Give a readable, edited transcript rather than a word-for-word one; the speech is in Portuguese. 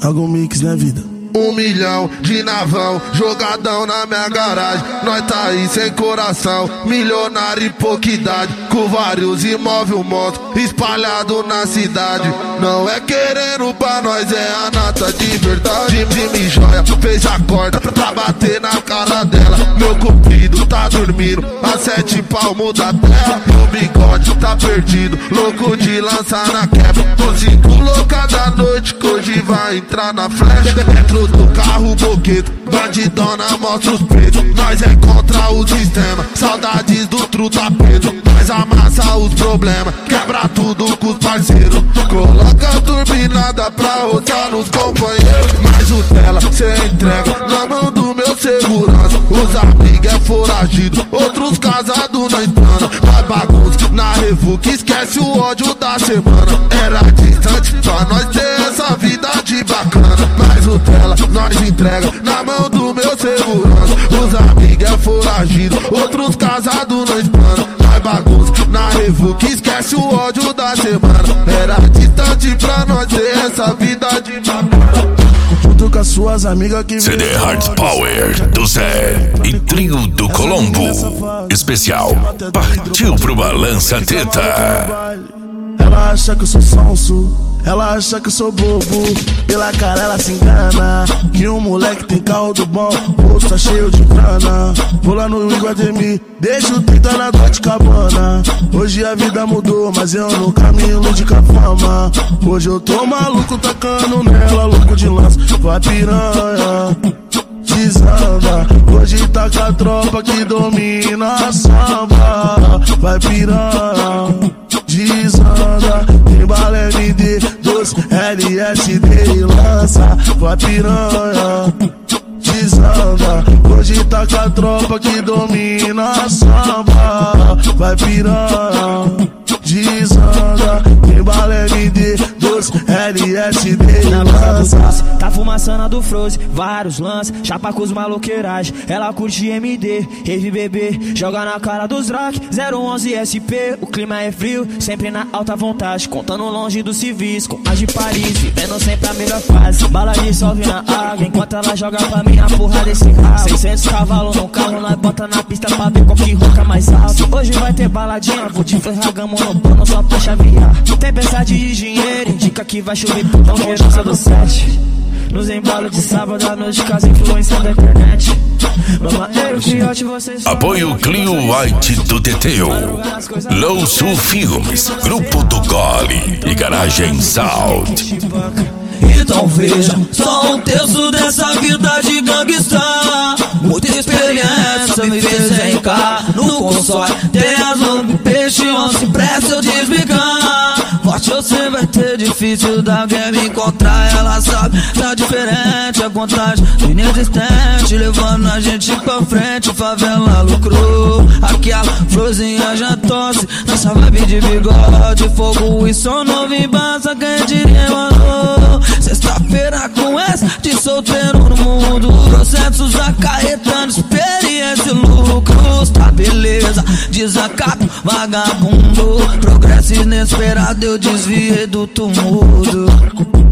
algum mix na vida. 1 milhão de navão, jogadão na minha garagem. Nós tá aí sem coração, milionário e pouca idade, com vários imóveis, um monstro espalhado na cidade. Não é querendo pra nós, é a nata de verdade. Jimmy Joia fez a corda pra bater na cara dela. Meu cupido tá dormindo a 7 palmos da terra. Meu bigode tá perdido, louco de lançar na quebra. Tô 5 louca da noite que hoje vai entrar na flecha. Dentro do carro boqueto, bandidona mostra os peitos. Nós é contra o sistema, saudades do truta preto. Nós amassa os problemas, quebra tudo com os parceiros. Coloca a turbinada pra roçar nos companheiros. Mas o tela cê entrega na mão do meu segurança. Os amigos é foragido, outros casados na espana. Faz bagunça na revu que esquece o ódio da semana. Era distante pra nós ter essa vida de bacana. Mas o tela nós entrega na mão do meu segurança. Os amigos é foragido, outros casados na espana. Faz bagunça na revu que esquece o ódio da semana. Era distante pra nós ter essa vida de bacana. Junto com as suas amigas que CD Hard Power do Zé e Trio do Colombo. Especial partiu pro Balança Teta. Ela acha que eu sou sonso, ela acha que eu sou bobo. Pela cara ela se engana, que um moleque tem carro do bom, o bolso tá cheio de grana. Vou lá no Iguatemi, deixa o 30 na Dolce & Gabbana. Hoje a vida mudou, mas eu no caminho de com a fama. Hoje eu tô maluco tacando nela, louco de lança, vai piranha, desanda. Hoje tá com a tropa que domina a samba. Vai piranha, desanda. Tem bala MD, doce, LSD e lança. Vai piranha, desanda. Hoje tá com a tropa que domina a samba. Vai piranha, desanda. Tem bala MD, doce, LSD e lança. Tá fumaçando do Froze, vários lances, chapa com os maloqueiragem. Ela curte MD, rave bebê, joga na cara dos rock, 011 SP. O clima é frio, sempre na alta vontade, contando longe dos civis, com as de Paris, vivendo sempre a melhor fase. Bala dissolve na água, enquanto ela joga pra mim a porra desse rabo. 600 cavalos no carro, nós bota na pista pra ver qual que ronca mais alto. Hoje vai ter baladinha, vou te ferrar gamo no pano só pra chavear. Tempestade de dinheiro, indica que vai chover por tão herança do 7. Nos embalos de sábado à noite, casa influência da internet. Apoio Clio White do Teteu, Low Sul Filmes, Grupo do Gole e Garagem Sound. Então veja, só 1/3 dessa vida de gangsta. Muita experiência me fez encar no console. Tem as lobos, peixe, onça, presta eu te explicar. Forte você vai ter, difícil da alguém me encontrar. Ela sabe, tá diferente, a contagem inexistente, levando a gente pra frente. Favela lucrou, aquela florzinha já tosse. Nessa vibe de bigode, fogo e som novo em basa. Quem diria, mano? Sexta-feira com essa de solteiro no mundo. Processos acarretando experiência e lucros. Tá beleza, desacato, vagabundo. Progresso inesperado, eu desviei do tumulto.